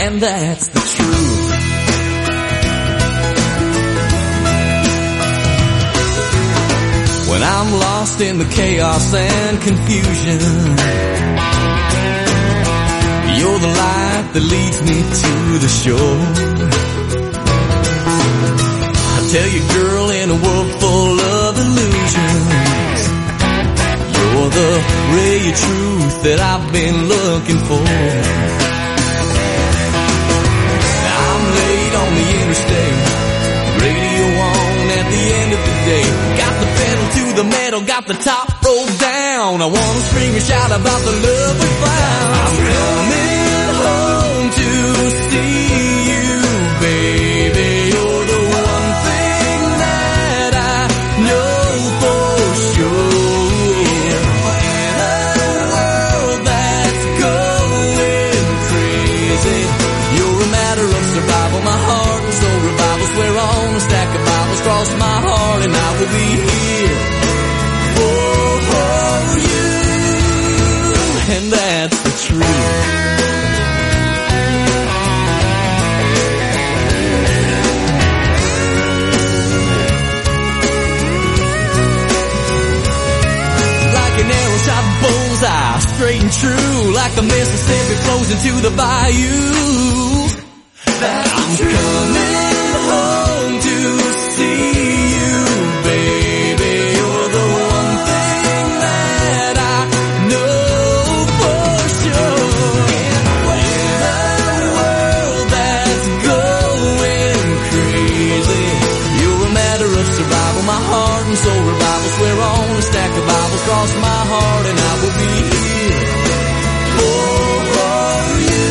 and that's the truth. When I'm lost in the chaos and confusion, you're the light that leads me to the shore. I tell you, girl, in a world full of illusions, you're the ray of truth that I've been looking for. I'm late on the interstate, radio on at the end of the day. Got the pedal to the metal, got the top rolled down. I wanna scream and shout about the love we found. I'm coming home to see you, baby. You're the one thing that I know for sure. In a world that's going crazy, you're a matter of survival. My heart and soul revival. Swear on a stack of Bibles, cross my heart and I will be here for you. And that's the truth. Like an arrow shot bullseye, straight and true, like the Mississippi flows into the bayou. I'm coming home to see you, baby. You're the one thing that I know for sure. In a world that's going crazy, you're a matter of survival. My heart and soul revival. Swear on a stack of Bibles, cross my heart and I will be here for you.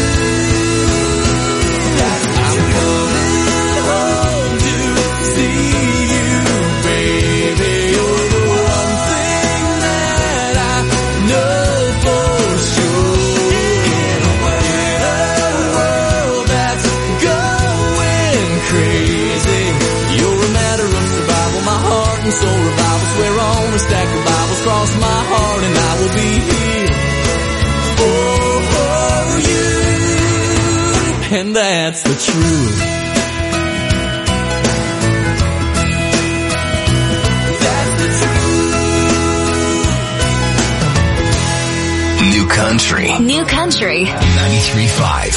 I'm coming home to see you, baby. You're the one thing that I know for sure. In a world that's going crazy, you're a matter of survival. My heart and soul revival. Swear on a stack of Bibles, cross my heart and I will be here for you. And that's the truth. That's the truth. New Country. New Country. 93.5.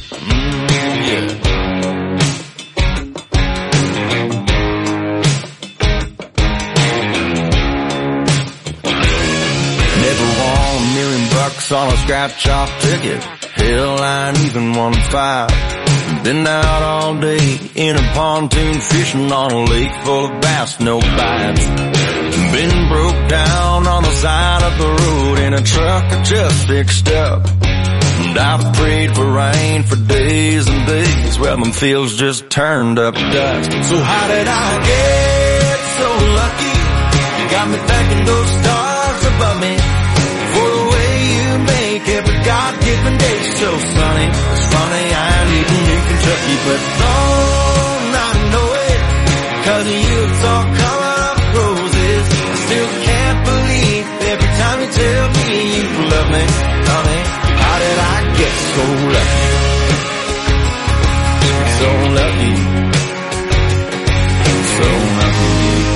Never won $1,000,000 on a scratch-off ticket. Hell, I ain't even won 5. Been out all day in a pontoon fishing on a lake full of bass, no bites. Been broke down on the side of the road in a truck I just fixed up. And I've prayed for rain for days and days. Well, them fields just turned up dust. So how did I get so lucky? You got me thanking those stars above me for the way you make every God-given day so sunny. It's funny, I ain't even in Kentucky, but don't I know it? 'Cause of you it's all coming up roses. I still can't believe every time you tell me you love me, honey. How did I get so lucky? So lucky. So lucky.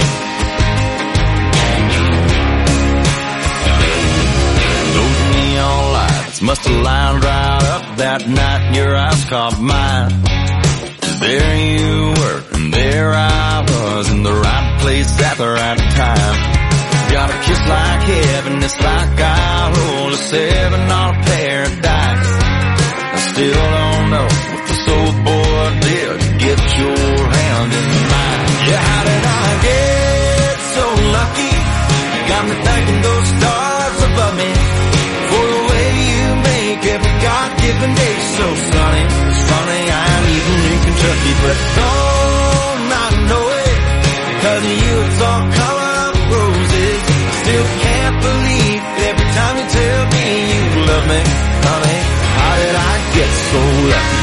Those neon lights must have lined right up that night and your eyes caught mine. There you were, and there I was in the right place at the right time. Got a kiss like heaven, it's like I rolled a 7 on a paradise. I still don't know what this old boy did to get your hand in mine. Yeah, how did I get so lucky? You got me thanking those stars above me for the way you make every God-given day so sunny. It's funny, I ain't even in Kentucky, but don't I know it? 'Cause of you it's all coming up roses. Still can't believe every time you tell me you love me, honey. How did I get so lucky?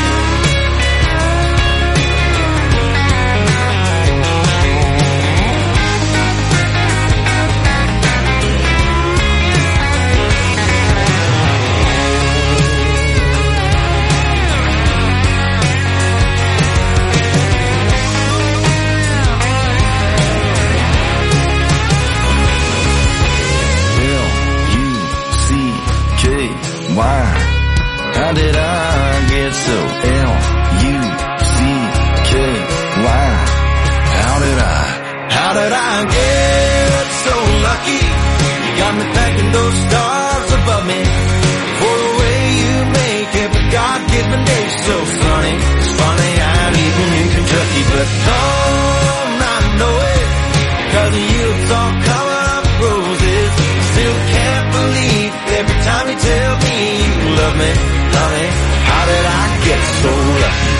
day's so sunny. It's funny I'm even in Kentucky, but don't I know it? 'Cause you don't cover up roses. Still can't believe every time you tell me you love me, love me. How did I get so lucky?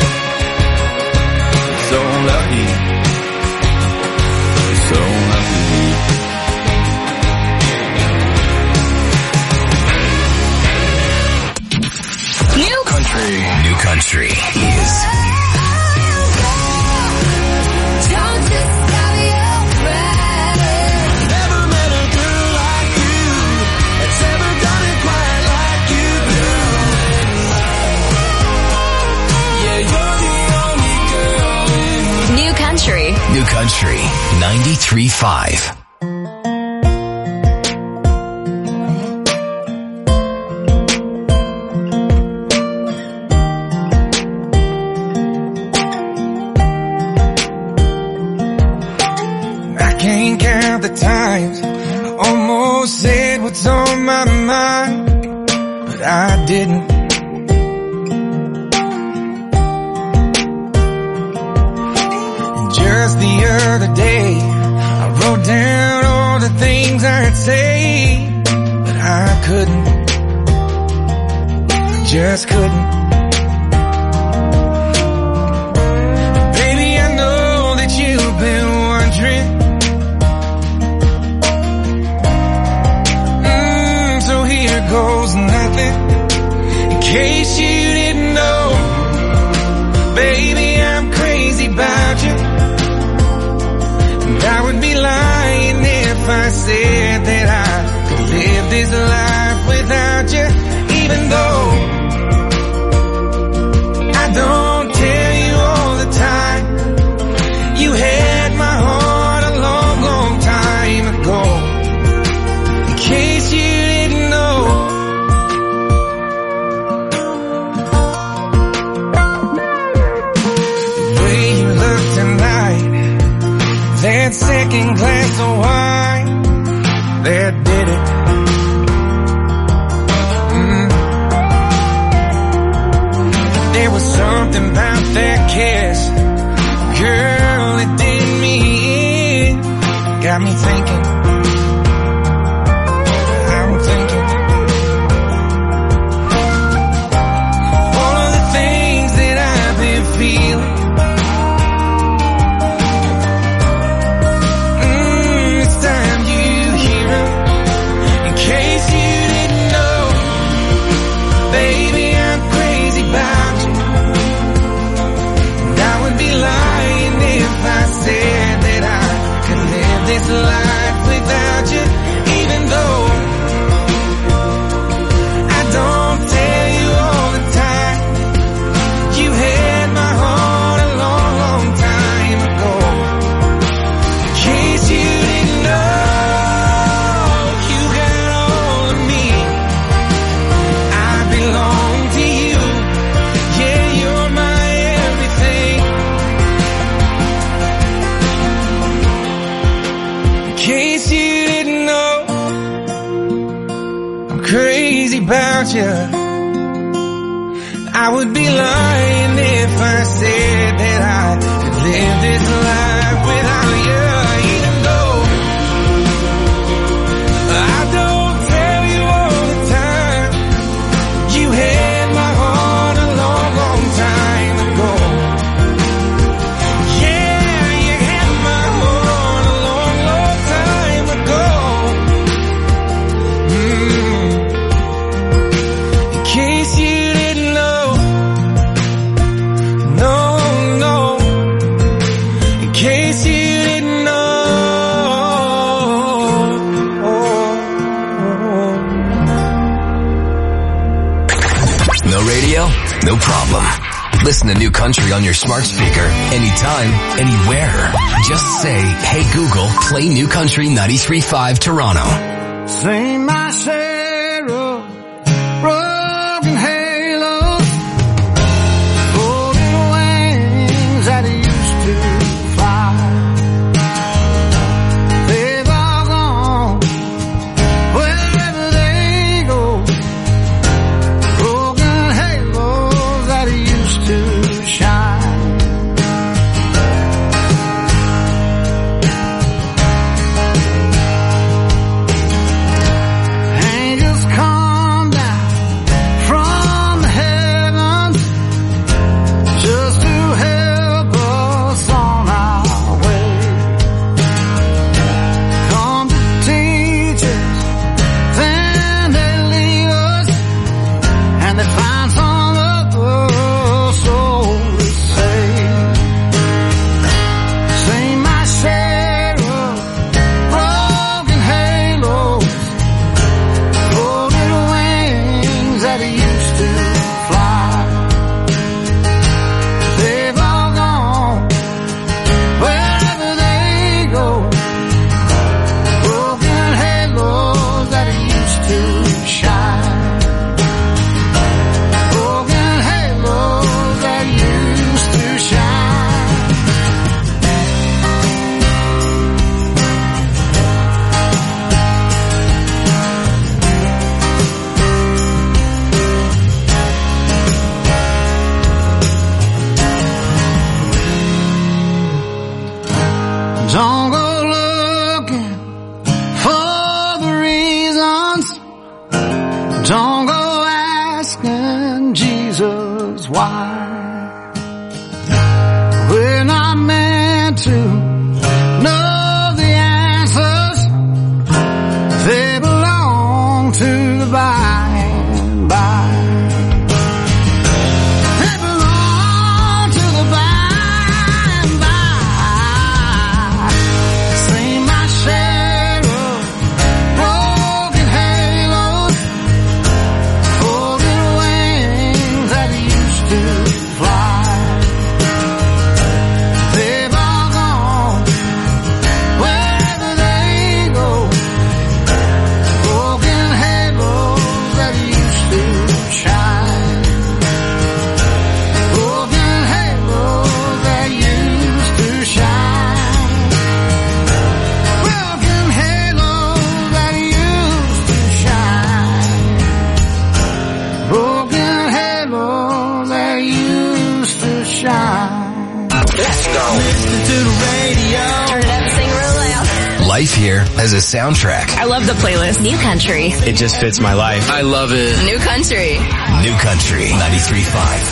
So lucky. So lucky. New country is Don't just stop your crying. Never met a girl like you that's ever done it quite like you do. Yeah, you're the only girl in New Country. New Country 93.5. Can't count the times I almost said what's on my mind, but I didn't. And just the other day I wrote down all the things I'd say, but I couldn't. I just couldn't. Baby, I know that you've been wondering. Here goes nothing. In case you didn't know, baby, I'm crazy about you. And I would be lying if I said that I could live this life without you. Even though I don't tell you all the time, you had my heart a long, long time ago. In case you didn't know, that second glass of wine, that did it. There was something about that kiss, girl, it did me in. Got me thinking, I'm thinking all of the things that I've been feeling. Said that I could live this life without you, even though I don't tell you all the time. You had my heart a long, long time ago. In case you didn't know, you got all of me. I belong to you. Yeah, you're my everything. In case you didn't know, I'm crazy about you. I would be lying if I said that I could live this life without you. Even though I don't tell you all the time, you had my heart a long, long time ago. Yeah, you had my heart a long, long time ago. In case you didn't know, no, no. In case you didn't know. no radio, no problem. Listen to New Country on your smart speaker anytime, anywhere. Just say, hey Google, play New Country 93.5 Toronto. Sing my share of broken halos, golden wings that used to fly. They've all gone wherever they go. Broken halos to know the answers. They belong to the by and by. They belong to the by and by. Seen my share of broken halos, folded wings that used to fly. They've all gone wherever they go. Broken halos that used to shine. Broken halos that used to shine. Broken halos that used to shine. Broken halos that used to shine. Let's go. Listen to the radio. Turn it up and sing real loud. Life here has a soundtrack. I love the playlist. New Country. It just fits my life. I love it. New Country. New Country 93.5.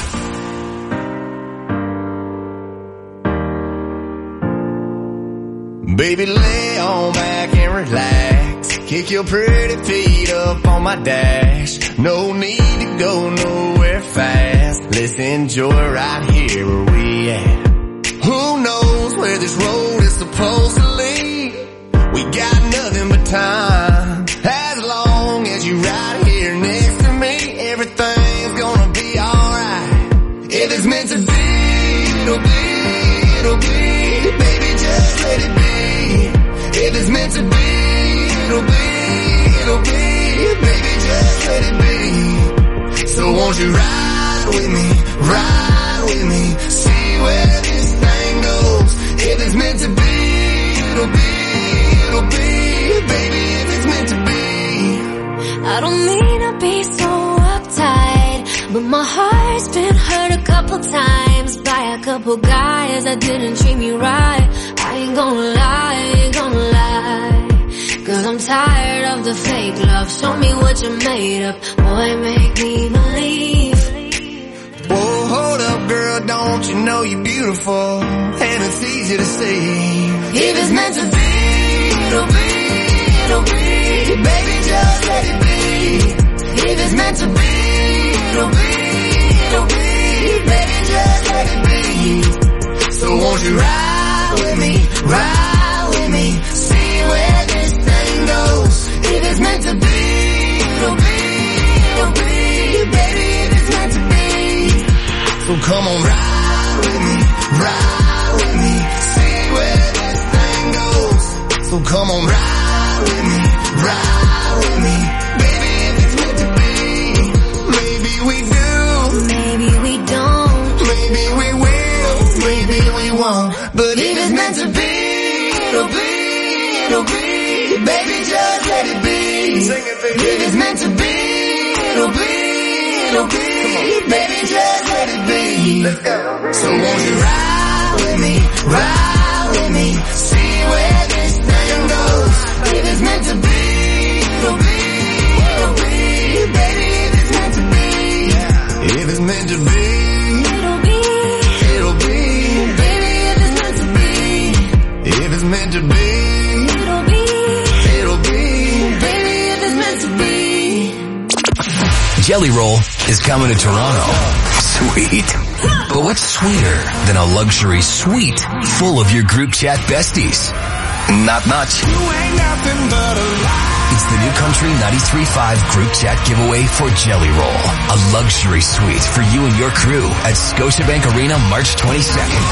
Baby, lay on back and relax. Kick your pretty feet up on my dash. No need to go nowhere fast. Let's enjoy right here where we at. Who knows where this road is supposed to lead? We got nothing but time. As long as you right here next to me, everything's gonna be alright. If it's meant to be, it'll be, it'll be. Baby, just let it be. If it's meant to be, it'll be, it'll be. Baby, just let it be. So won't you ride with me, ride with me, see where this thing goes. If it's meant to be, it'll be, it'll be. Baby, if it's meant to be. I don't mean to be so uptight, but my heart's been hurt a couple times by a couple guys that didn't treat me right. I ain't gonna lie, ain't gonna lie, 'cause I'm tired of the fake love. Show me what you're made of, boy, make me believe. Whoa, hold up, girl, don't you know you're beautiful? And it's easy to see. If it's meant to be, it'll be, it'll be. Baby, just let it be. If it's meant to be, it'll be, it'll be. Baby, just let it be. So won't you ride with me, ride with me, see where this thing goes. If it's meant to be, it'll be, it'll be. Baby, if it's meant to be. So come on, ride with me, see where this thing goes. So come on, ride with me, baby, if it's meant to be. Maybe we do, Maybe we don't, maybe we will, maybe we won't. But if it's meant to be, it'll be, it'll be. Baby, just let it be. Sing it, baby. If it's meant to be, it'll be, it'll be. Baby, just let it be. Let's go. So won't you ride with me, see where this thing goes. If it's meant to be, it'll be, it'll be. Baby, if it's meant to be, if it's meant to be, it'll be, it'll be. baby, if it's meant to be, If it's meant to be, it'll be, it'll be. baby, if it's meant to be. Jelly Roll is coming to Toronto. Sweet. But what's sweeter than a luxury suite full of your group chat besties? Not much. You ain't nothing but a lie. It's the New Country 93.5 group chat giveaway for Jelly Roll. A luxury suite for you and your crew at Scotiabank Arena March 22nd.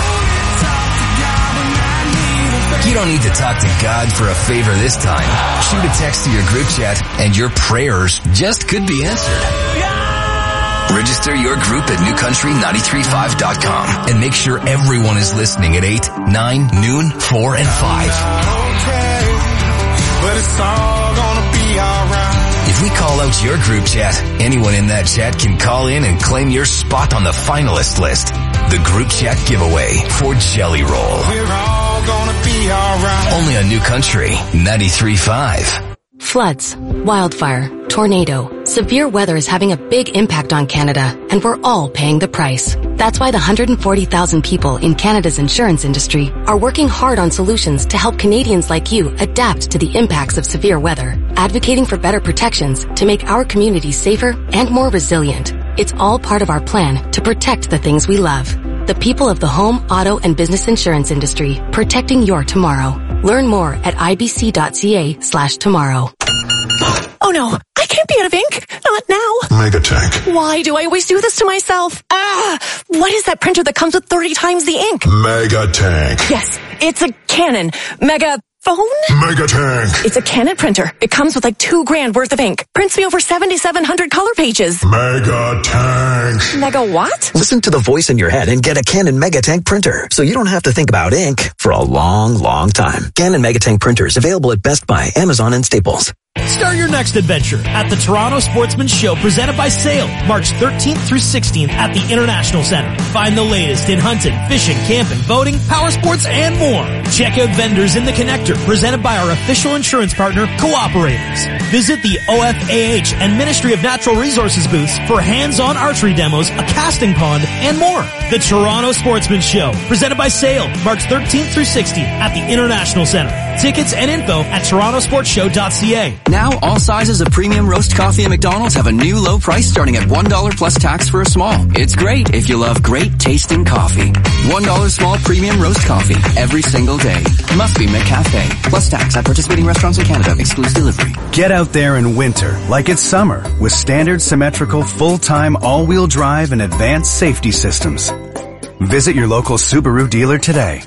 You don't need to talk to God for a favor this time. Shoot a text to your group chat and your prayers just could be answered. Register your group at newcountry935.com and make sure everyone is listening at 8, 9, noon, 4, and 5. Okay, but it's all gonna be alright. If we call out your group chat, anyone in that chat can call in and claim your spot on the finalist list. The group chat giveaway for Jelly Roll. We're all gonna be alright. Only on New Country 93.5. Floods, wildfire, tornado, Severe weather is having a big impact on Canada, and we're all paying the price. That's why the 140,000 people in Canada's insurance industry are working hard on solutions to help Canadians like you adapt to the impacts of severe weather, advocating for better protections to make our communities safer and more resilient. It's all part of our plan to protect the things we love. The people of the home, auto, and business insurance industry, protecting your tomorrow. Learn more at ibc.ca/tomorrow. Oh no, I can't be out of ink. Not now. Megatank. Why do I always do this to myself? What is that printer that comes with 30 times the ink? Megatank. Yes, it's a Canon Megaphone? Megatank. It's a Canon printer. It comes with like $2,000 worth of ink. Prints me over 7,700 color pages. Megatank. Mega what? Listen to the voice in your head and get a Canon Megatank printer, so you don't have to think about ink for a long, long time. Canon Megatank printers available at Best Buy, Amazon, and Staples. Start your next adventure at the Toronto Sportsman Show presented by Sail, March 13th through 16th at the International Center. Find the latest in hunting, fishing, camping, boating, power sports, and more. Check out vendors in the Connector presented by our official insurance partner, Cooperators. Visit the OFAH and Ministry of Natural Resources booths for hands-on archery demos, a casting pond, and more. The Toronto Sportsman Show presented by Sail, March 13th through 16th at the International Center. Tickets and info at torontosportshow.ca. Now, all sizes of premium roast coffee at McDonald's have a new low price starting at $1 plus tax for a small. It's great if you love great tasting coffee. $1 small premium roast coffee every single day. Must be McCafe. Plus tax at participating restaurants in Canada. Excludes delivery. Get out there in winter like it's summer with standard symmetrical full-time all-wheel drive and advanced safety systems. Visit your local Subaru dealer today.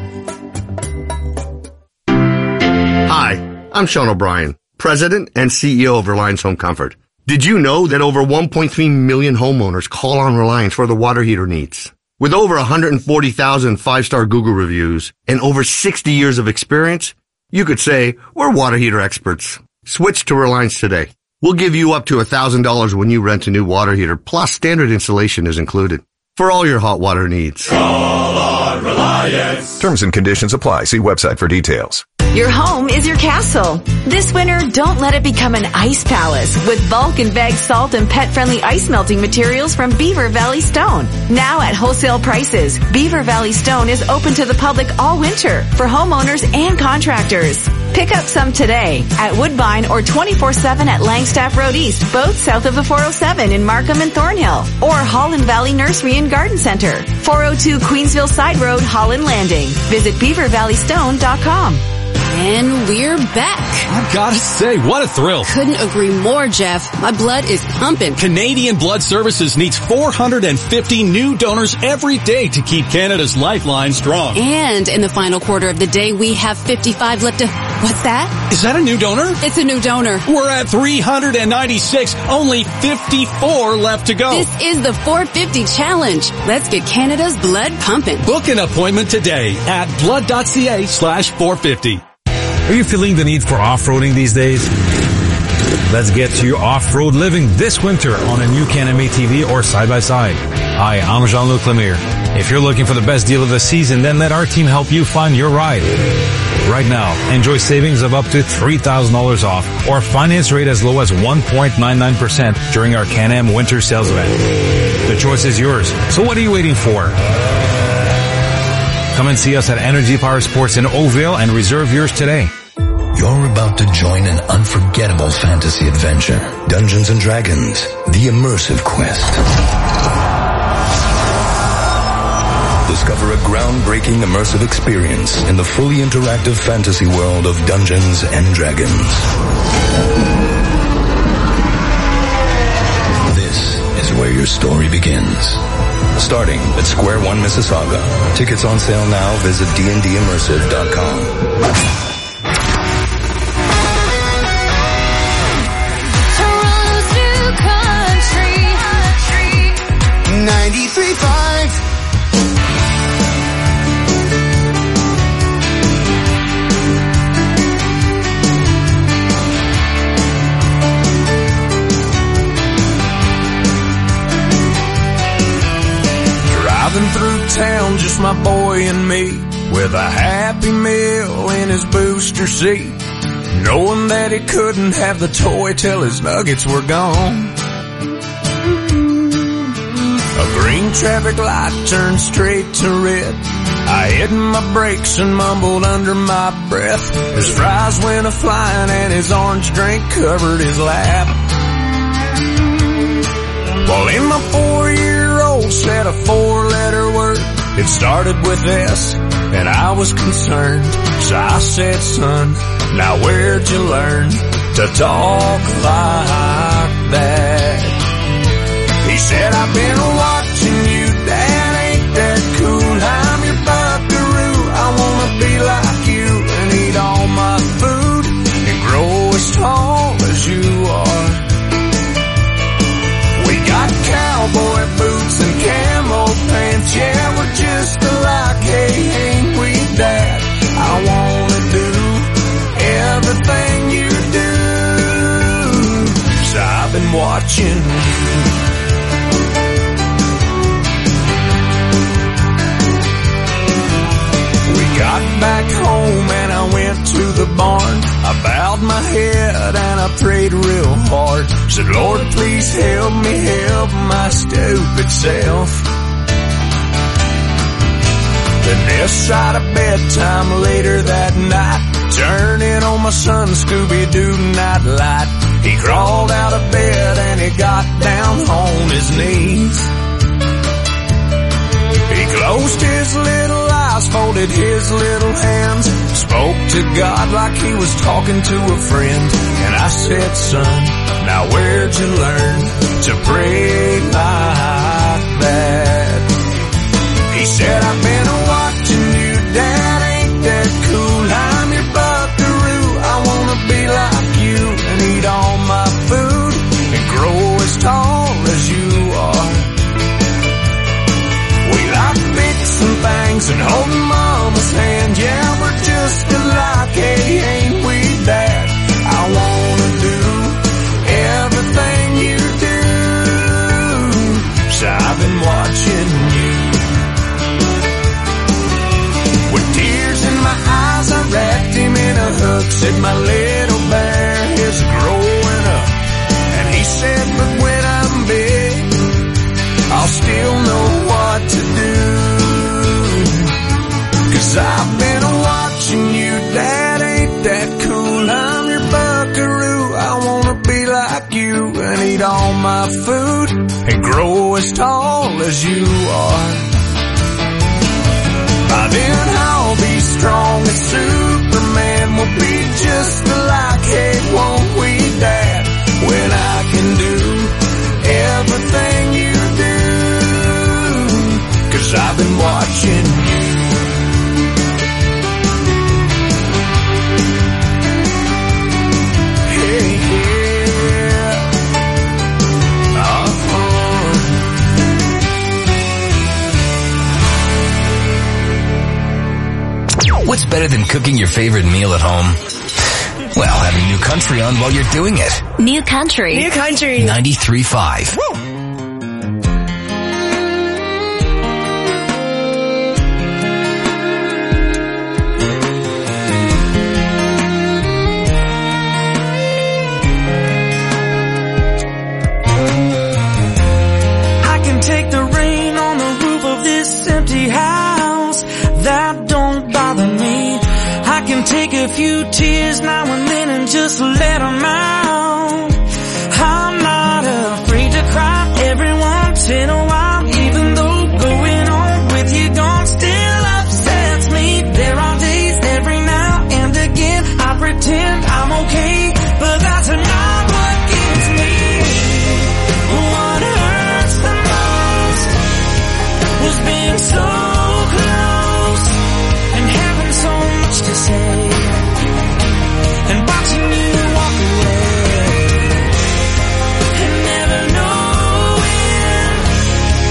Hi, I'm Sean O'Brien, President and CEO of Reliance Home Comfort. Did you know that over 1.3 million homeowners call on Reliance for their water heater needs? With over 140,000 five-star Google reviews and over 60 years of experience, you could say we're water heater experts. Switch to Reliance today. We'll give you up to $1,000 when you rent a new water heater, plus standard installation is included. For all your hot water needs. Call on Reliance. Terms and conditions apply. See website for details. Your home is your castle. This winter, don't let it become an ice palace with bulk and bag salt and pet-friendly ice melting materials from Beaver Valley Stone. Now at wholesale prices, Beaver Valley Stone is open to the public all winter for homeowners and contractors. Pick up some today at Woodbine or 24/7 at Langstaff Road East, both south of the 407 in Markham and Thornhill, or Holland Valley Nursery and Garden Center, 402 Queensville Side Road, Holland Landing. Visit beavervalleystone.com. And we're back. I've got to say, what a thrill. Couldn't agree more, Jeff. My blood is pumping. Canadian Blood Services needs 450 new donors every day to keep Canada's lifeline strong. And in the final quarter of the day, we have 55 left to... What's that? Is that a new donor? It's a new donor. We're at 396. Only 54 left to go. This is the 450 challenge. Let's get Canada's blood pumping. Book an appointment today at blood.ca/450. Are you feeling the need for off-roading these days? Let's get to your off-road living this winter on a new Can-Am ATV or side-by-side. Hi, I'm Jean-Luc Lemire. If you're looking for the best deal of the season, then let our team help you find your ride. Right now, enjoy savings of up to $3,000 off or finance rate as low as 1.99% during our Can-Am winter sales event. The choice is yours. So what are you waiting for? Come and see us at Energy Power Sports in Oakville and reserve yours today. You're about to join an unforgettable fantasy adventure. Dungeons & Dragons, the immersive quest. Discover a groundbreaking immersive experience in the fully interactive fantasy world of Dungeons & Dragons. This is where your story begins. Starting at Square One, Mississauga. Tickets on sale now. Visit dndimmersive.com. Toronto's new country. 93.5. Driving through town, just my boy and me, with a Happy Meal in his booster seat. knowing that he couldn't have the toy till his nuggets were gone. A green traffic light turned straight to red. I hit my brakes and mumbled under my breath. His fries went a-flying and his orange drink covered his lap. Well, in my 4-year-old said a 4-letter word. It started with S, and I was concerned. So I said, son, now where'd you learn to talk like that? He said, I've been watching you, Dad, ain't that cool? I'm your buckaroo, I wanna be like you and eat all my food and grow as tall as you are. We got cowboy boots and camo pants, yeah, we're just alike, hey, ain't we, Dad? I wanna do everything you do, so I've been watching you. Got back home and I went to the barn. I bowed my head and I prayed real hard. Said, Lord, please help me help my stupid self. Then this side of bedtime later that night, turning on my son Scooby-Doo nightlight. He crawled out of bed and he got down on his knees. He closed his little eyes, folded his little hands, spoke to God like he was talking to a friend. And I said, son, now where'd you learn to pray like that? He said, I've been watching you, Dad, ain't that cool? I'm your buckaroo, I wanna be like you and eat all my food and grow as tall as you are. Some things and holding Mama's hand, yeah, we're just alike, hey, ain't we, Dad? I wanna do everything you do, so I've been watching you. With tears in my eyes, I wrapped him in a hug, said, my little bear is growing up. And he said, but when I'm big, I'll still know what to do. 'Cause I've been watching you, Dad, ain't that cool? I'm your buckaroo, I wanna be like you and eat all my food and grow as tall as you are. By then I'll be strong as Superman, we'll be just alike, hey, won't we, Dad? When I can do everything you do, 'cause I've been watching you. What's better than cooking your favorite meal at home? Well, having New Country on while you're doing it. New Country. New Country. 93.5. I can take the rain on the roof of this empty house. That don't bother me. I can take a few tears now and then and just let them out. I'm not afraid to cry every once in a while, even though going on with you gone still upsets me. There are days every now and again I pretend I'm okay, but that's not what gets me. What hurts the most was being so close and having so much to say, and watching you walk away, and never knowing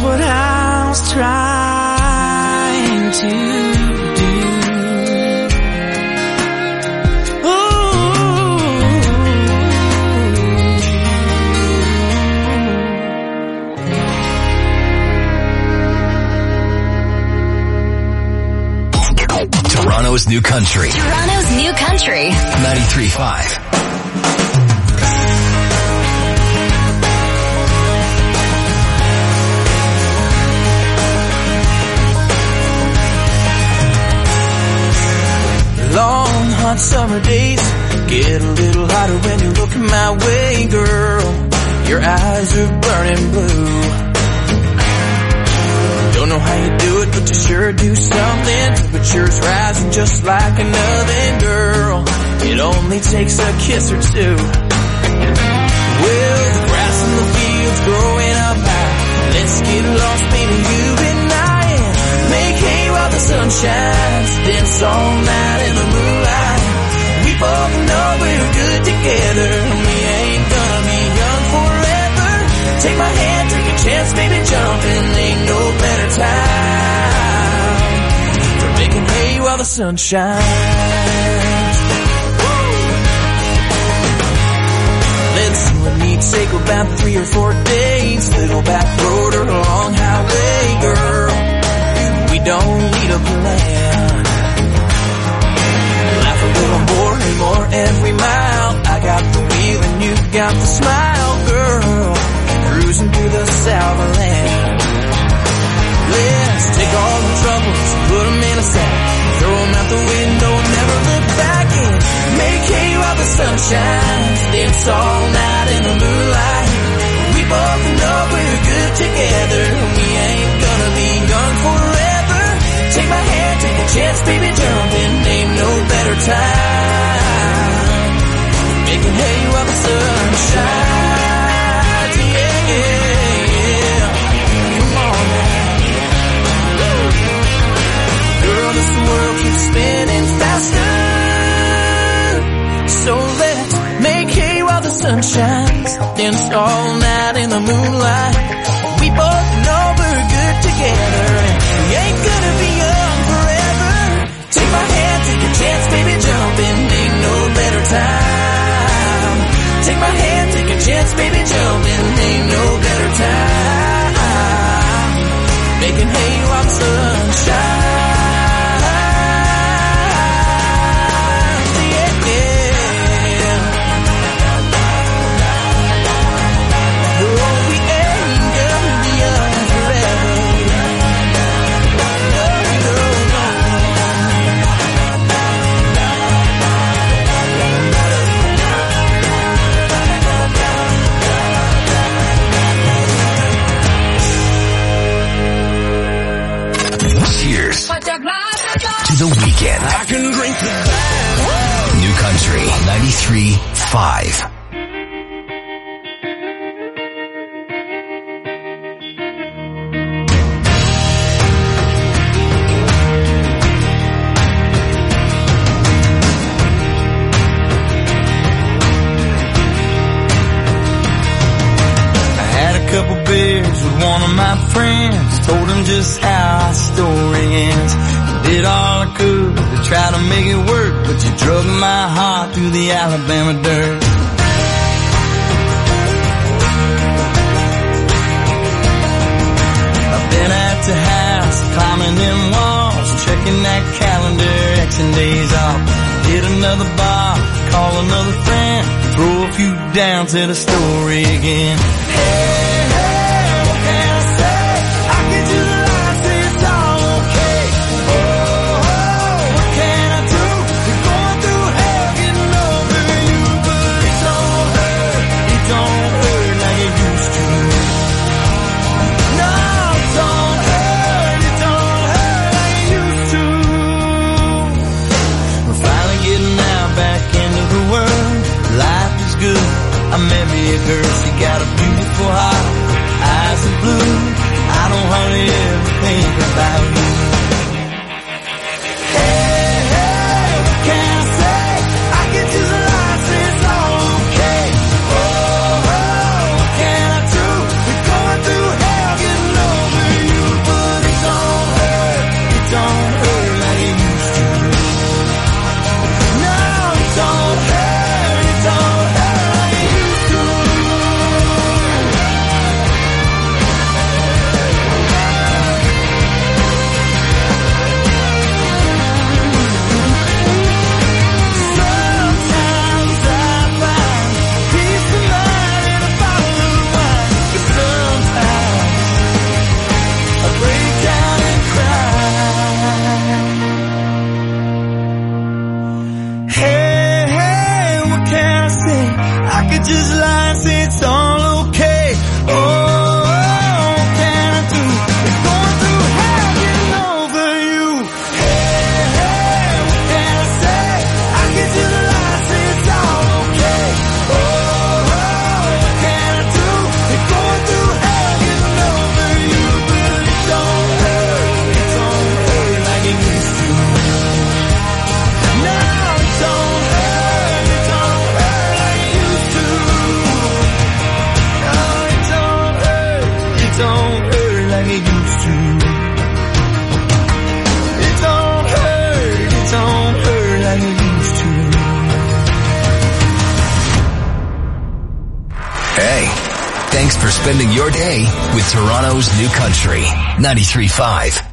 what I was trying to do. Toronto's New Country. Toronto's New Country. 93.5. Long, hot summer days get a little hotter when you're looking my way, girl. Your eyes are burning blue. Don't know how you do it, but you sure do something. Temperature's rising just like an oven, girl. It only takes a kiss or two. Well, the grass in the field's growing up high. Let's get lost, baby, you and I. Make hay while the sun shines. Dance all night in the moonlight. We both know we're good together. We ain't gonna be young forever. Take my hand, take a chance, baby, jump in. Ain't no better time for making hay while the sun shines. Let's see what needs take about 3 or 4 days. Little back road or a long highway, girl. We don't need a plan. Laugh a little more and more every mile. I got the wheel and you got the smile, girl. Cruising through the Southland. Let's take all the troubles, put them in a sack, throw them out the window, never look back and make hay while the sun shines. Dance all night in the moonlight. We both know we're good together. We ain't gonna be young forever. Take my hand, take a chance, baby, jump in. Ain't no better time making hay while the sun shines. Yeah, yeah. Come on now. Girl, this world keeps spinning faster. So let's make hay while the sun shines. Dance all night in the moonlight. We both know we're good together. We ain't gonna be young forever. Take my hand, take a chance, baby, jump in. Ain't no better time. Take my hand, take a chance, baby, jump in. Ain't no better time making hay while the sun shines. Yeah, yeah. No, we ain't gonna be young forever. Cheers to the weekend. I can drink that. New Country 93.5. Couple beers with one of my friends, told him just how our story ends. Did all I could to try to make it work, but you drug my heart through the Alabama dirt. I've been at the house, climbing them walls, checking that calendar, Xing days off. Hit another bar, call another friend, throw a few down to the story again. Hey, I met me a girl, she got a beautiful heart, eyes of blue. I don't hardly ever think about you. Hey, hey, what can I say? I can just lie, say it's all okay. Oh, oh, what can I do? We're going through hell, getting over could just lie and say it's all okay. Oh, what can I do? It's going through hell getting over you. Hey, hey, what can I say? I can just lie and say it's all okay. Oh, what can I do? It's going through hell getting over you, but it don't hurt. It don't hurt like it used to. No, it don't hurt. It don't hurt like it used to. No, it don't hurt. It don't hurt like it used to. It don't hurt. It don't hurt like it used to. Hey, thanks for spending your day with Toronto's New Country 93.5.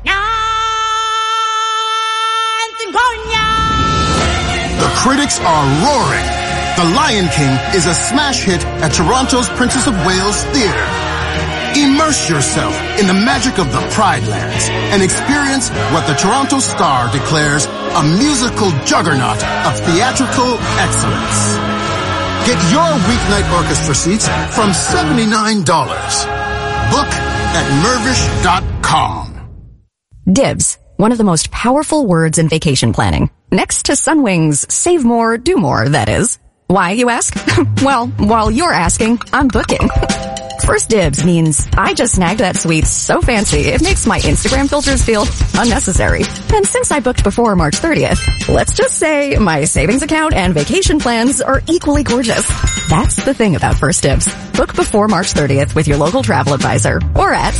The critics are roaring. The Lion King is a smash hit at Toronto's Princess of Wales Theatre. Immerse yourself in the magic of the Pride Lands and experience what the Toronto Star declares a musical juggernaut of theatrical excellence. Get your weeknight orchestra seats from $79. Book at Mervish.com. Dibs, one of the most powerful words in vacation planning. Next to Sunwing's save more, do more, that is. Why, you ask? Well, while you're asking, I'm booking. First dibs means I just snagged that suite so fancy it makes my Instagram filters feel unnecessary. And since I booked before March 30th, let's just say my savings account and vacation plans are equally gorgeous. That's the thing about First Dibs. Book before March 30th with your local travel advisor or at...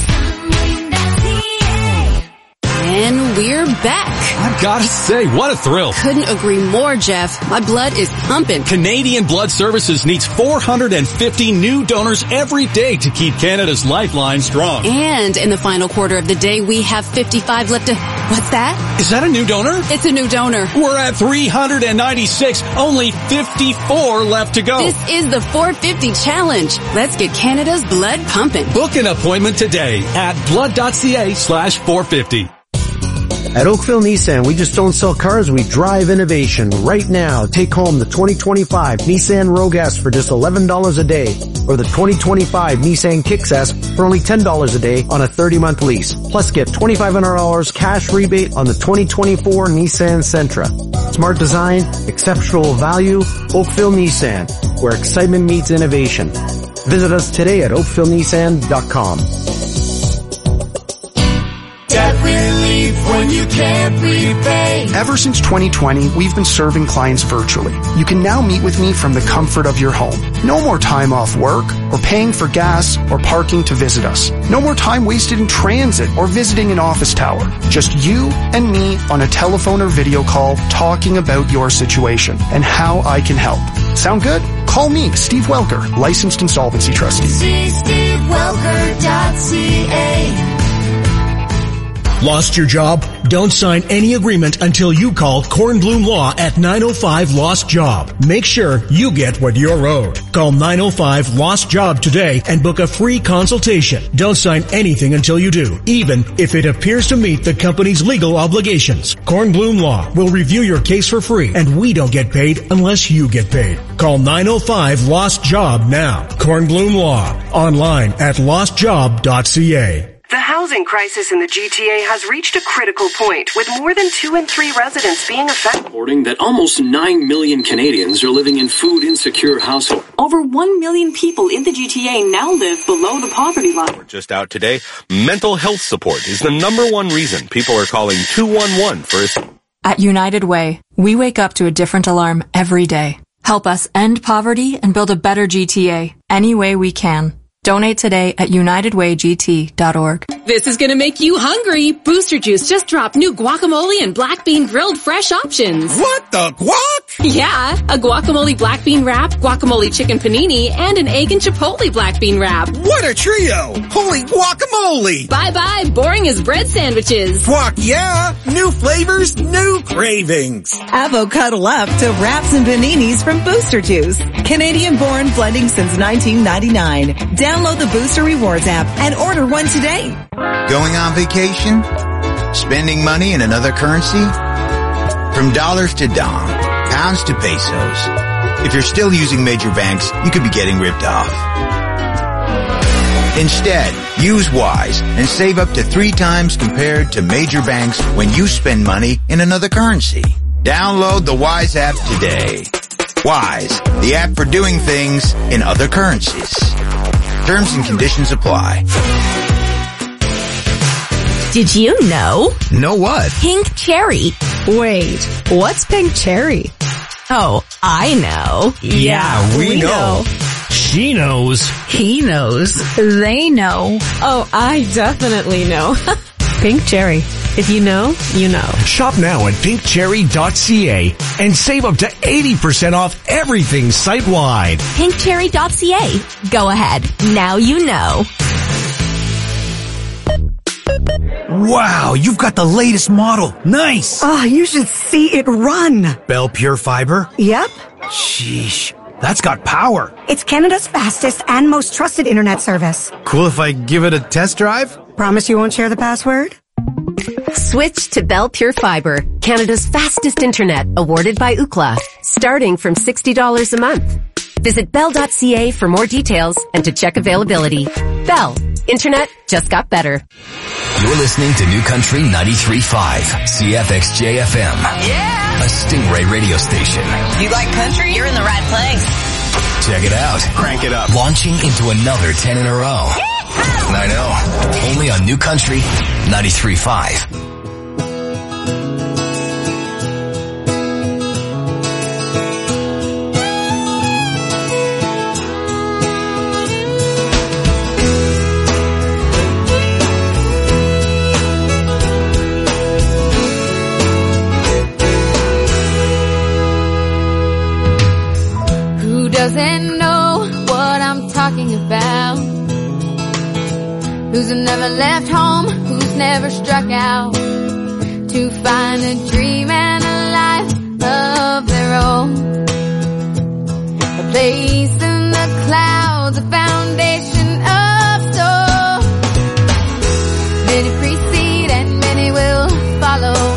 And we're back. I've got to say, what a thrill. Couldn't agree more, Jeff. My blood is pumping. Canadian Blood Services needs 450 new donors every day to keep Canada's lifeline strong. And in the final quarter of the day, we have 55 left to... What's that? Is that a new donor? It's a new donor. We're at 396. Only 54 left to go. This is the 450 challenge. Let's get Canada's blood pumping. Book an appointment today at blood.ca/450. At Oakville Nissan, we just don't sell cars, we drive innovation. Right now, take home the 2025 Nissan Rogue S for just $11 a day, or the 2025 Nissan Kicks S for only $10 a day on a 30-month lease. Plus, get $2,500 cash rebate on the 2024 Nissan Sentra. Smart design, exceptional value, Oakville Nissan, where excitement meets innovation. Visit us today at oakvillenissan.com. Debt relief when you can't repay. Ever since 2020, we've been serving clients virtually. You can now meet with me from the comfort of your home. No more time off work or paying for gas or parking to visit us. No more time wasted in transit or visiting an office tower. Just you and me on a telephone or video call talking about your situation and how I can help. Sound good? Call me, Steve Welker, licensed insolvency trustee. See SteveWelker.ca. Lost your job? Don't sign any agreement until you call Kornblum Law at 905 Lost Job. Make sure you get what you're owed. Call 905 Lost Job today and book a free consultation. Don't sign anything until you do, even if it appears to meet the company's legal obligations. Kornblum Law will review your case for free, and we don't get paid unless you get paid. Call 905 Lost Job now. Kornblum Law. Online at lostjob.ca. The housing crisis in the GTA has reached a critical point, with more than 2 in 3 residents being affected. Reporting that almost 9 million Canadians are living in food-insecure households. Over 1 million people in the GTA now live below the poverty line. Just out today, mental health support is the #1 reason people are calling 211 for assistance. At United Way, we wake up to a different alarm every day. Help us end poverty and build a better GTA any way we can. Donate today at unitedwaygt.org. This is gonna make you hungry. Booster Juice just dropped new guacamole and black bean grilled fresh options. What the guac? Yeah, a guacamole black bean wrap, guacamole chicken panini, and an egg and chipotle black bean wrap. What a trio! Holy guacamole! Bye-bye, boring as bread sandwiches. Guac, yeah! New flavors, new cravings. Avocado up to wraps and paninis from Booster Juice. Canadian-born, blending since 1999. Download the Booster Rewards app and order one today. Going on vacation? Spending money in another currency? From dollars to dong, pounds to pesos, If you're still using major banks, you could be getting ripped off. Instead, use Wise and save up to 3 times compared to major banks when you spend money in another currency. Download the Wise app today. Wise, the app for doing things in other currencies. Terms and conditions apply. Did you know? Know what? Pink cherry. Wait, what's pink cherry? Oh, I know. Yeah, we know. She knows. He knows. They know. Oh, I definitely know. Pink cherry. If you know, you know. Shop now at pinkcherry.ca and save up to 80% off everything site-wide. Pinkcherry.ca. Go ahead. Now you know. Wow, you've got the latest model. Nice. Oh, you should see it run. Bell Pure Fiber? Yep. Sheesh, that's got power. It's Canada's fastest and most trusted internet service. Cool if I give it a test drive? Promise you won't share the password? Switch to Bell Pure Fiber, Canada's fastest internet, awarded by Ookla, starting from $60 a month. Visit bell.ca for more details and to check availability. Bell. Internet just got better. You're listening to New Country 93.5, CFXJ FM. Yeah! A Stingray radio station. You like country? You're in the right place. Check it out. Crank it up. Launching into another 10 in a row. I know. Only on New Country 93.5. Doesn't know what I'm talking about. Who's never left home, who's never struck out to find a dream and a life of their own. A place in the clouds, a foundation of stone. Many precede and many will follow.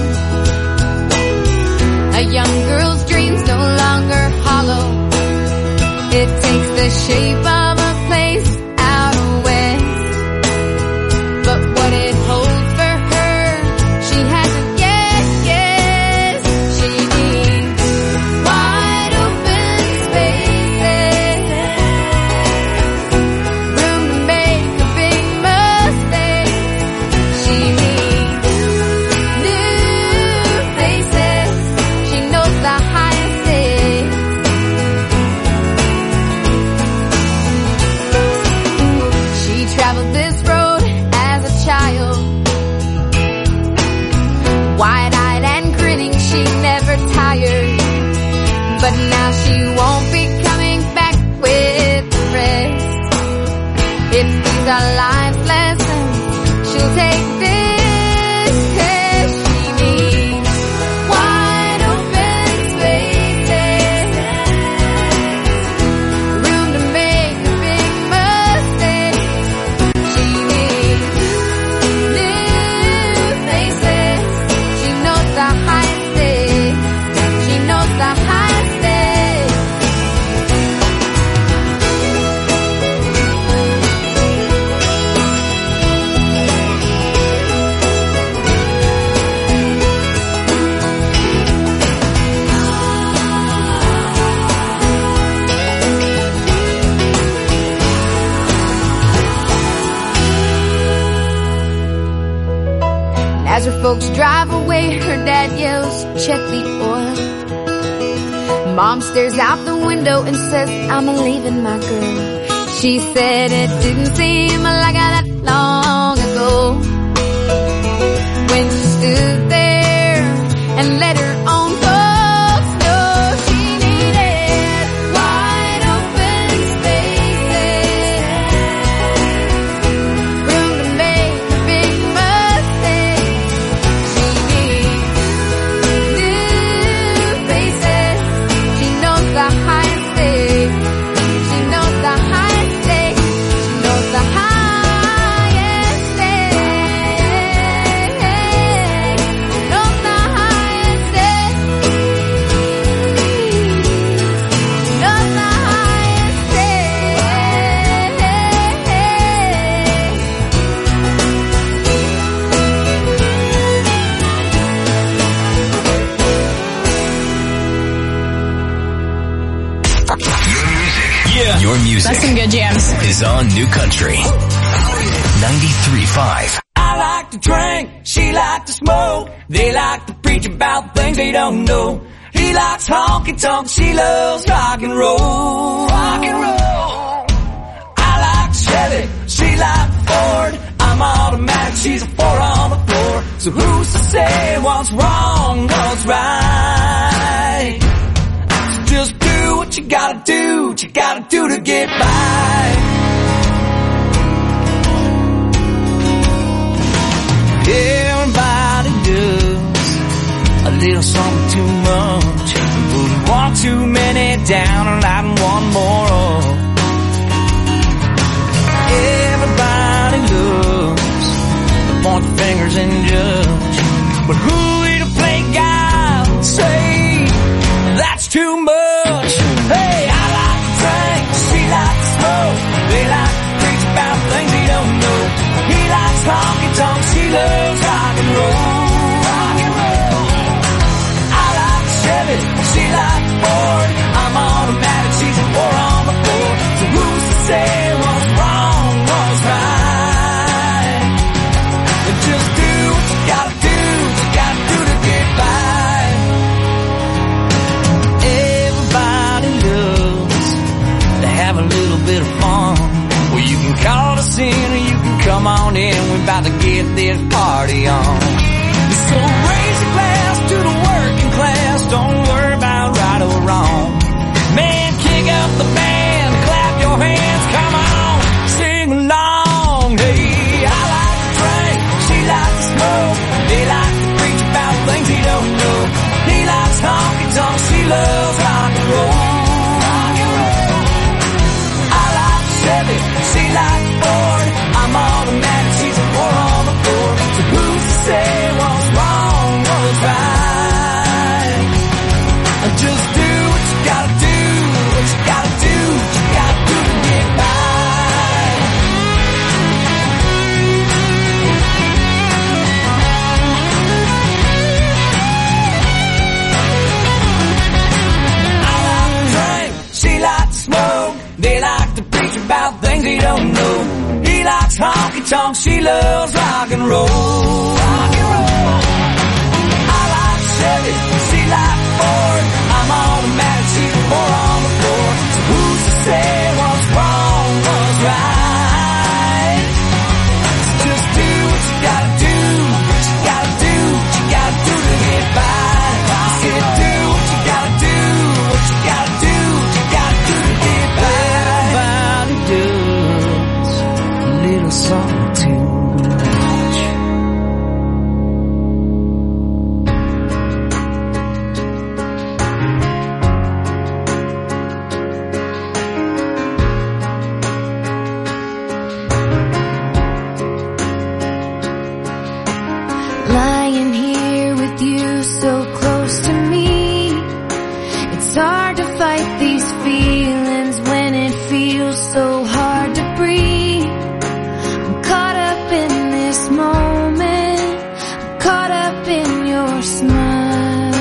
A young girl's dreams no longer hollow. It takes the shape of a place out west. But what it holds for her, she hasn't yet guessed. She needs wide open spaces, room to make a big mistake. She needs new faces. She knows the highest stakes. Traveled this road as a child, wide-eyed and grinning, she never tired. But now she won't be coming back with the rest. If these are life's lessons, she'll take this test. She needs wide open spaces, room to make a big mistake. She needs new faces. She knows the highest stakes. She knows the highest stakes. As her folks drive away, her dad yells, check the oil. Mom stares out the window and says, I'm leaving my girl. She said it didn't seem like that long ago, when she stood there and let her own folks know she needed wide open spaces, room to make a big mistake. She needs new faces. She knows the highest stakes. She knows the highest stakes. She knows the highest. music. That's some good jams. Is on New Country 93.5. I like to drink, she like to smoke. They like to preach about things they don't know. He likes honky tonk, she loves rock and roll. Rock and roll. I like Chevy, she like Ford. I'm automatic, she's a 4 on the floor. So who's to say what's wrong, what's right? So just do what you gotta do to get by. Everybody does a little something too much. Wouldn't want too many down and lighting one more up. Everybody loves to point the fingers and judge, but who are we to play God and say that's too much? Hey, I like to drink, she likes to smoke. They like to preach about things they don't know. He likes honky tonk, she loves rock and roll. Rock and roll. I like Chevy, she likes Ford. I'm automatic, she's a 4 on the floor. So who's to say what's wrong, what's right? But just do what you gotta do to get by. Everybody loves to have a little bit of fun. Well, you can call us in or you can come on in. We're about to get this party on. So raise your glass to the working class. Don't worry about right or wrong. Man, kick up the band, clap your hands, come on, sing along. Hey, I like to drink, she likes to smoke. They like to preach about things he don't know. He likes honky tonk, she loves rock and roll. Rock and roll. I like Chevy, she likes Ford. I'm automatic, she's a 4 on the floor. So who's to say what's wrong, what's right? Just do what you gotta do, what you gotta do, what you gotta do to get by. I like to drink, she likes to smoke. They like to preach about things they don't know. He likes honky tonk, she loves rock and roll. Rock and roll. I like Chevy, she likes Ford. I'm automatic, she's a 4 on the floor. So who's to say what's wrong, what's right? So just do what you gotta do, what you gotta do, what you gotta do to get by. I said do what you gotta do, what you gotta do, what you gotta do to get by. Everybody does a little something too much. Lying here with you so close to me, it's hard to fight these feelings when it feels so hard to breathe. I'm caught up in this moment, I'm caught up in your smile.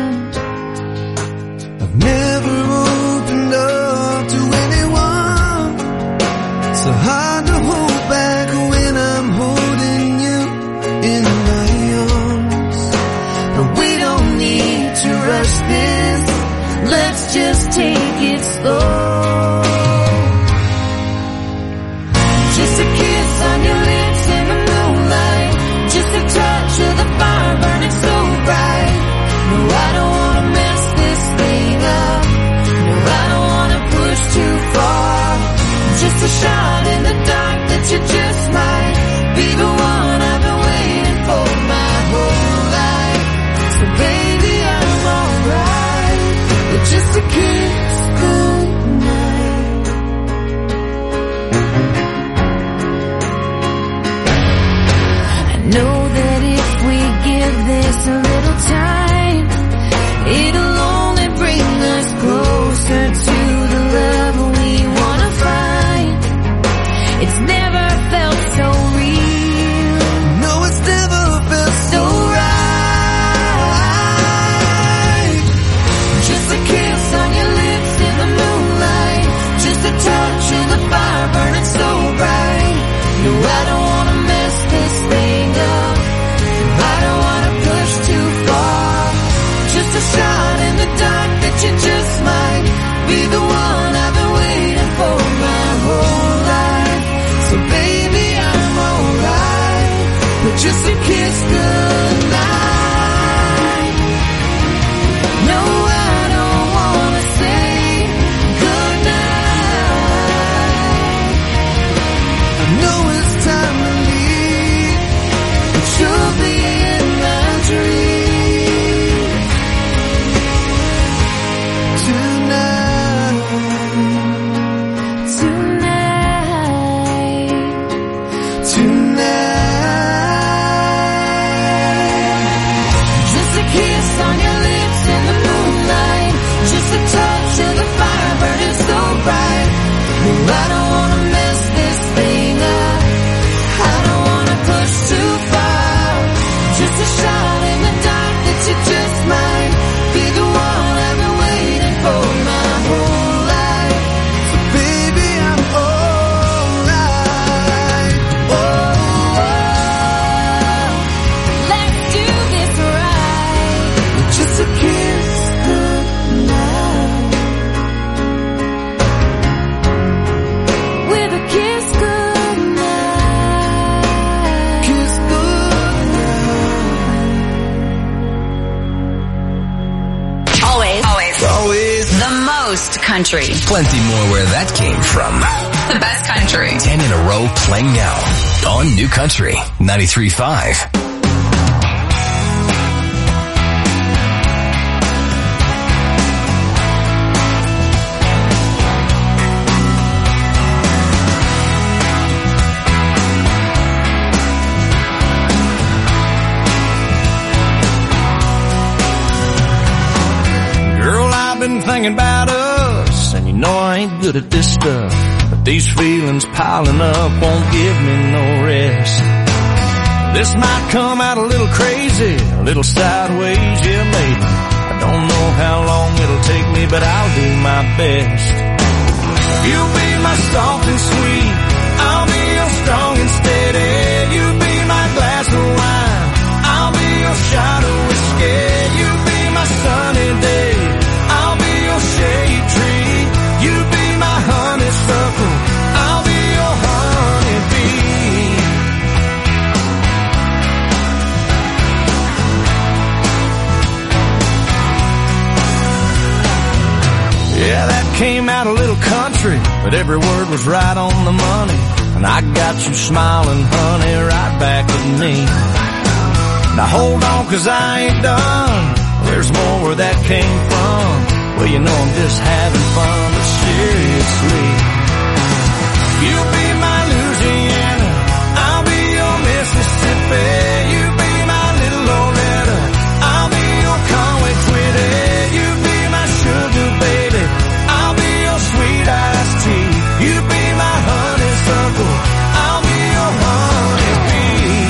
I've never opened up to anyone. So hard to hold back when I'm holding you in my arms. And we don't need to rush this, let's just take it slow. Just a kiss on your lips in the moonlight, just a touch of the fire burning so bright. No, I don't wanna mess this thing up, no, I don't wanna push too far. Just a shot in the dark that you just might be the one I've been waiting for my whole life. So baby, I'm alright with just a kiss goodnight. I know that if we give this a little time, it'll only bring us closer to the love we wanna find. country. Plenty more where that came from. The best country. 10 in a row playing now on New Country 93.5. Thinking about us, and you know I ain't good at this stuff, but these feelings piling up won't give me no rest. This might come out a little crazy, a little sideways, yeah maybe. I don't know how long it'll take me, but I'll do my best. You'll be my soft and sweet, I'll be your strong and steady. You'll be my glass of wine, I'll be your shot of whiskey. You'll be my sunny day, shade tree, you be my honeysuckle, I'll be your honeybee. Yeah, that came out a little country, but every word was right on the money. And I got you smiling, honey, right back at me. Now hold on, 'cause I ain't done, there's more where that came from. Well, you know I'm just having fun, but seriously. You'll be my Louisiana, I'll be your Mississippi. You be my little Loretta, I'll be your Conway Twitty. You be my sugar baby, I'll be your sweet iced tea. You be my honeysuckle, I'll be your honeybee.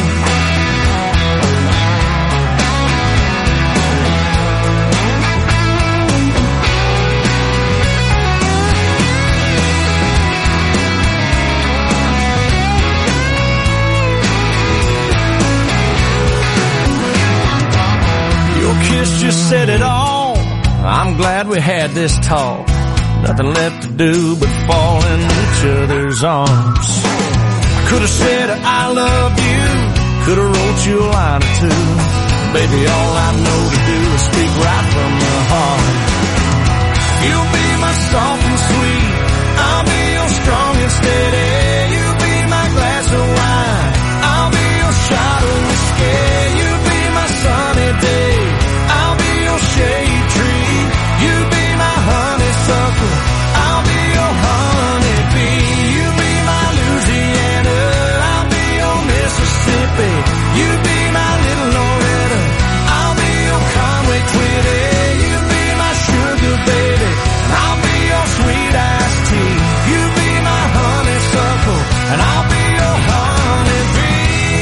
Kiss just said it all. I'm glad we had this talk. Nothing left to do but fall in each other's arms. I could have said I love you, could have wrote you a line or two. Baby, all I know to do is speak right from the heart. You'll be my soft and sweet, I'll be your strong and steady. You'll be my glass of wine, I'll be your shot of whiskey. You'll be my sunny day, shade tree, you be my honeysuckle, I'll be your honeybee. You be my Louisiana, I'll be your Mississippi. You be my little Loretta, I'll be your Conway Twitty. You be my sugar baby, I'll be your sweet iced tea. You be my honeysuckle, and I'll be your honeybee.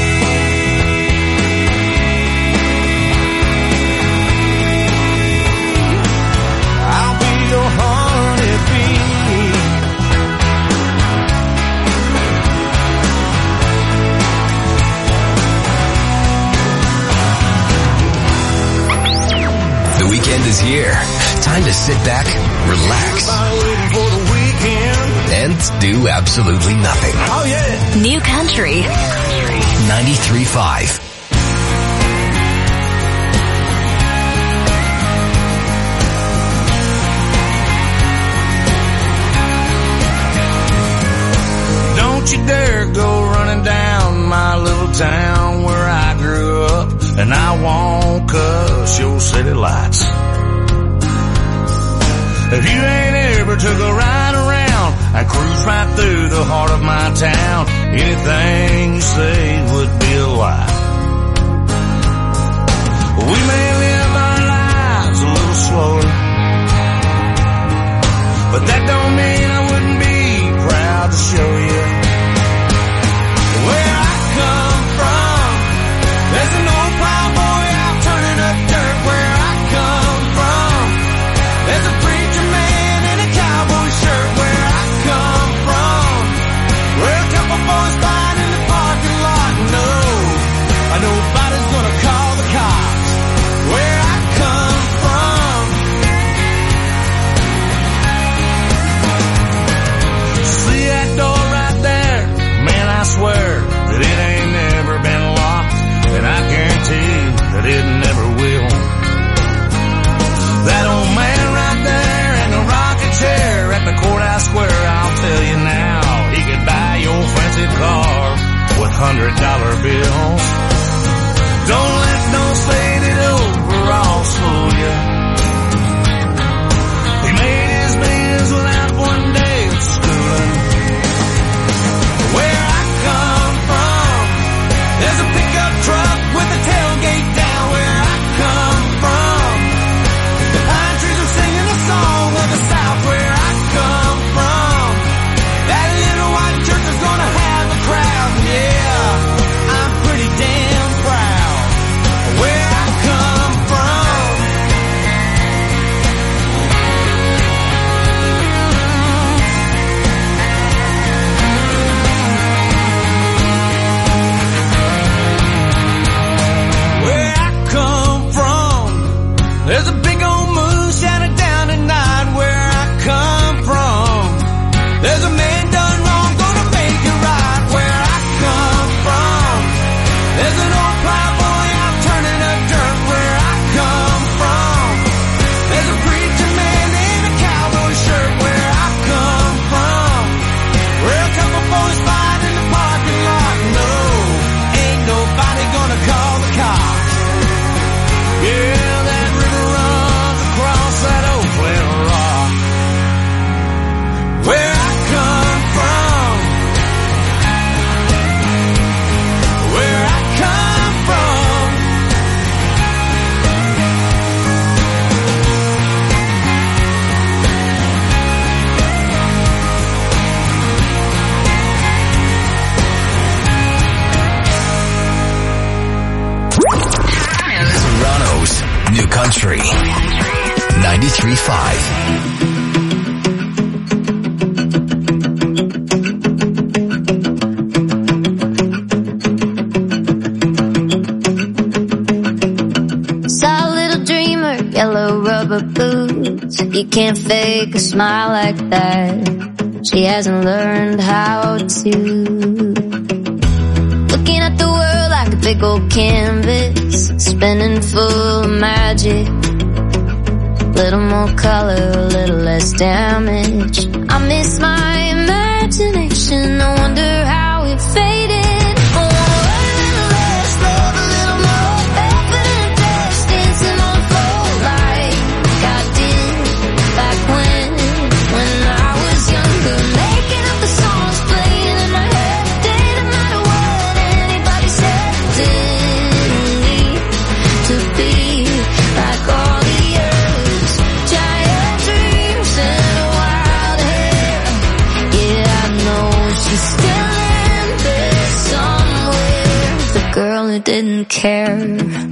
The weekend is here. Time to sit back, relax, and do absolutely nothing. Oh yeah! New Country 93.5. Don't you dare go running down my little town where I grew up, and I won't cuss your city lights. If you ain't ever took a ride around, I cruise right through the heart of my town. Anything you say would be a lie. We may live our lives a little slower, but that don't mean I wouldn't be proud to show you where I come from. There's an old plowboy out turning up dirt where I come from. There's a preacher man in a cowboy shirt where I come from. Where a couple boys fight in the parking lot. No, nobody's gonna call the cops where I come from. Country 93.5. Yellow rubber boots, you can't fake a smile like that. She hasn't learned how to. Looking at the world like a big old canvas, spinning full of magic. Little more color, a little less damage. I miss my imagination, I wonder how it faded. Girl who didn't care. I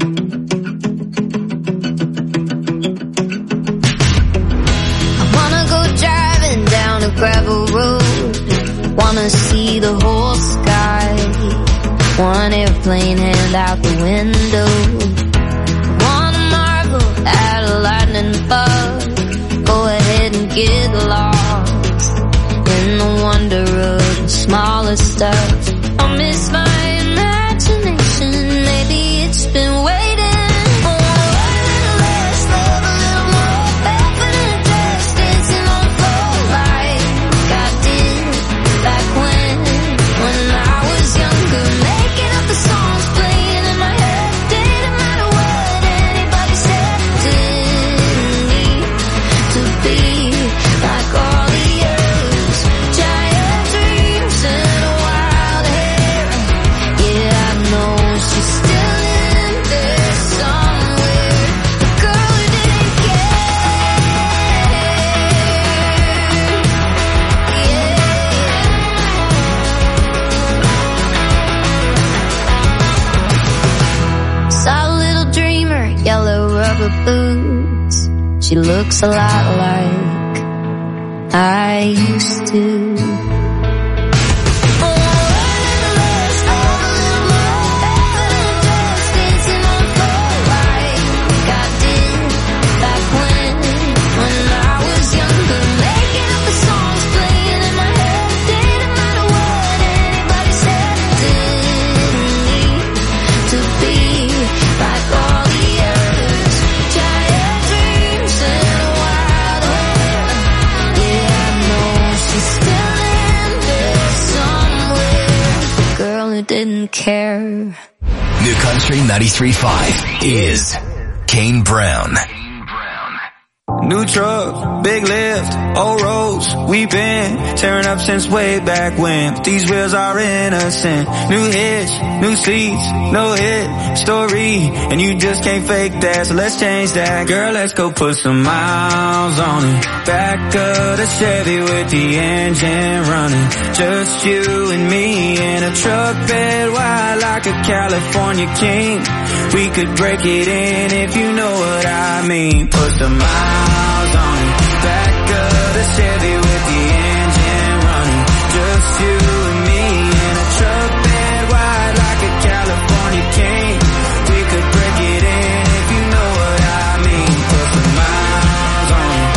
wanna go driving down a gravel road, wanna see the whole sky, one airplane hand out the window, wanna marvel at a lightning bug, go ahead and get lost in the wonder of the smallest stuff. I miss my imagination, maybe it's been waiting. Oh, a little less love, a little more barefoot in a dress, dancing on the floor like I did back when I was younger, making up the songs, playing in my head, didn't matter what anybody said. Didn't need to be like all the others, giant dreams and a wild hair. Yeah, I know she's still in there somewhere, the girl who didn't care. Saw a little dreamer, yellow rubber boots. She looks a lot like I used to. Didn't care. New Country 93.5 is Kane Brown. New truck, big lift, old roads, we've been tearing up since way back when. These wheels are innocent. New hitch, new seats, no hit story, and you just can't fake that, so let's change that. Girl, let's go put some miles on it. Back of the Chevy with the engine running. Just you and me in a truck bed wide like a California king. We could break it in if you know what I mean. Put some miles on it. Back of the Chevy with the engine running. Just you and me in a truck bed wide like a California king. We could break it in if you know what I mean. Put some miles on it.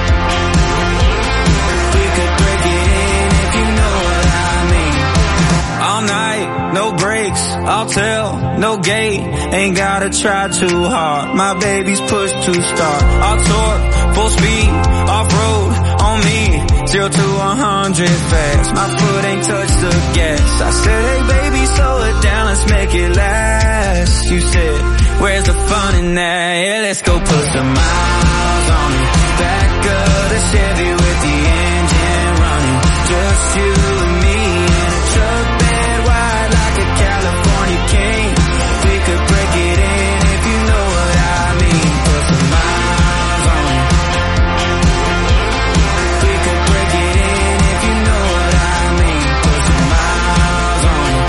We could break it in if you know what I mean. All night, no breaks, I'll tell, no gate. Ain't gotta try too hard, my baby's push to start. I'll torque, full speed, off-road, on me, 0 to 100 fast. My foot ain't touched the gas. I said, hey baby, slow it down, let's make it last. You said, where's the fun in that? Yeah, let's go put some miles on it. Back of the Chevy with the engine running. Just you and me in a truck bed wide like a California king. We could break it in if you know what I mean. Put some miles on it. We could break it in if you know what I mean. Put some miles on it.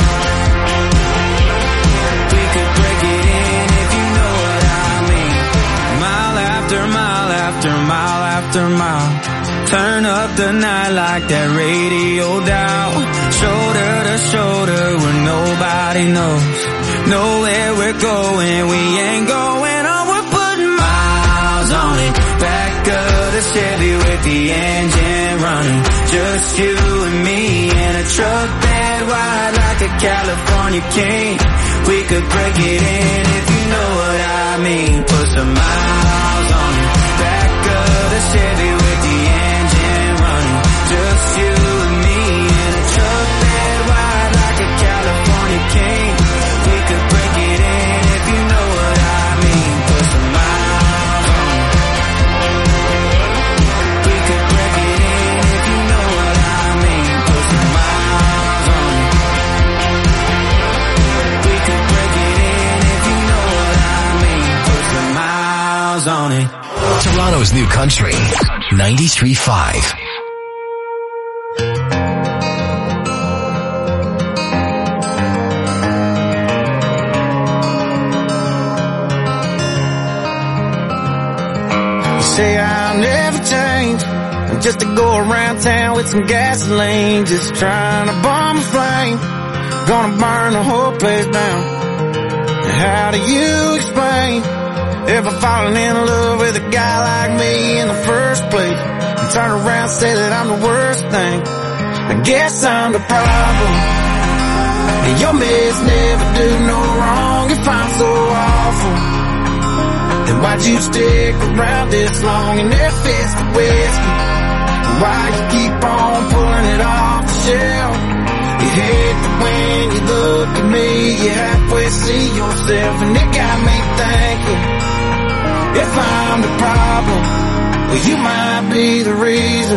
We could break it in if you know what I mean. Miles after mile. Turn up the night like that radio dial. Shoulder to shoulder where nobody knows. Nowhere we're going, we ain't going on. We're putting miles on it. Back of the Chevy with the engine running. Just you and me in a truck bed wide like a California king. We could break it in if you know what I mean. Put some miles on it. Back of the Chevy with the engine running. Just you and me in a truck bed wide like a California king. We could break it in if you know what I mean. Put some miles on it. We could break it in if you know what I mean. Put some miles on it. We could break it in if you know what I mean. Put some miles on it. Toronto's New Country, 93.5. Say I'll never change. I'm just to go around town with some gasoline, just trying to bomb a flame. Gonna burn the whole place down. How do you explain ever falling in love with a guy like me in the first place? And turn around and say that I'm the worst thing. I guess I'm the problem. And your mess never do no wrong if I'm so awful. Then why'd you stick around this long in that fist of whiskey? Why you keep on pulling it off the shelf? You hate that when you look at me, you halfway see yourself, and it got me thinking, if I'm the problem, well you might be the reason.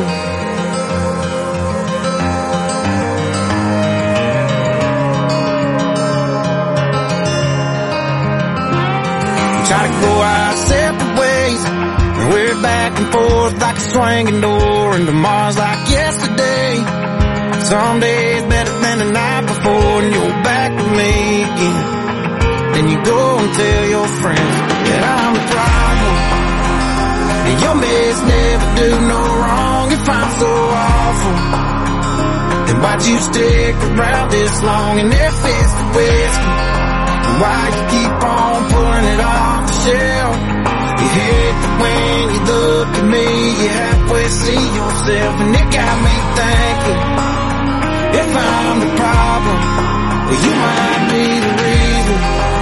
Try to go our separate ways, and we're back and forth like a swinging door, and tomorrow's like yesterday. Some days better than the night before, and you're back with me again. Then you go and tell your friends that I'm the problem. And your mess never do no wrong if I'm so awful. Then why'd you stick around this long in that fist of whiskey? Why you keep on pulling it off the shelf? You hate that when you look at me, you halfway see yourself, and it got me thinking, if I'm the problem, well you might be the reason.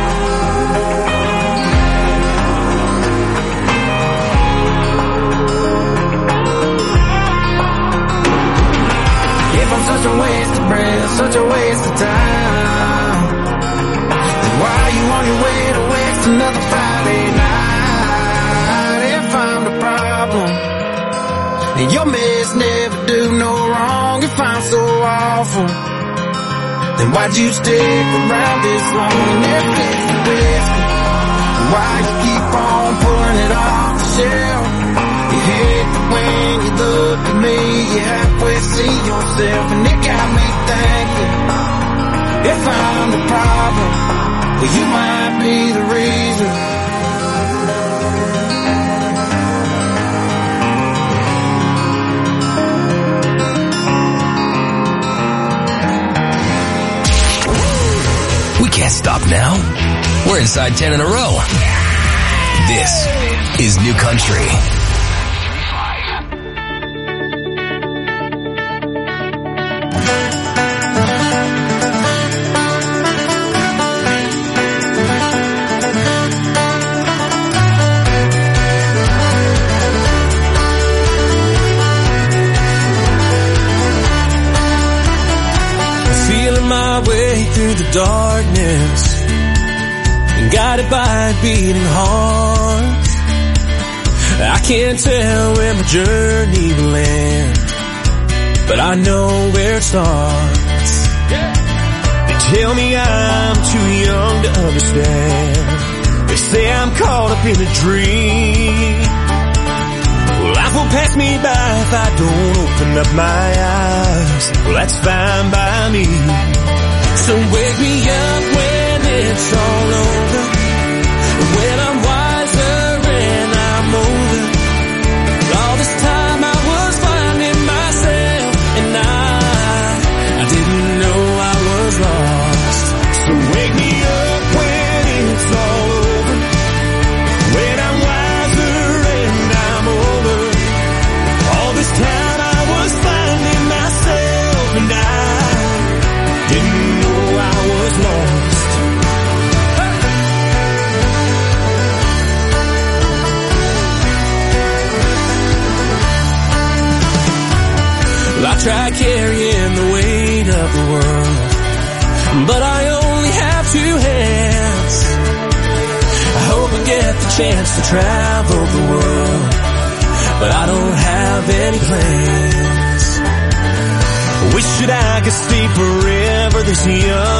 If I'm such a waste of breath, such a waste of time, why are you on your way to waste another Friday night? If I'm the problem, and your mess never do no wrong if I'm so awful, then why'd you stick around this long and that fist of whiskey? Why you keep on pulling it off the shelf? You hate that when you look at me, you halfway see yourself, and it got me thinking, if I'm the problem, well, you might be the reason. We can't stop now. We're inside 10 in a row. This is New Country. Through the darkness and guided by a beating heart, I can't tell where my journey will end, but I know where it starts. They tell me I'm too young to understand. They say I'm caught up in a dream. Well, life will pass me by if I don't open up my eyes. Well, that's fine by me. So wake me up when it's all over, when I'm wiser and I'm older. All this time but I only have 2 hands. I hope I get the chance to travel the world, but I don't have any plans. Wish that I could stay forever this young.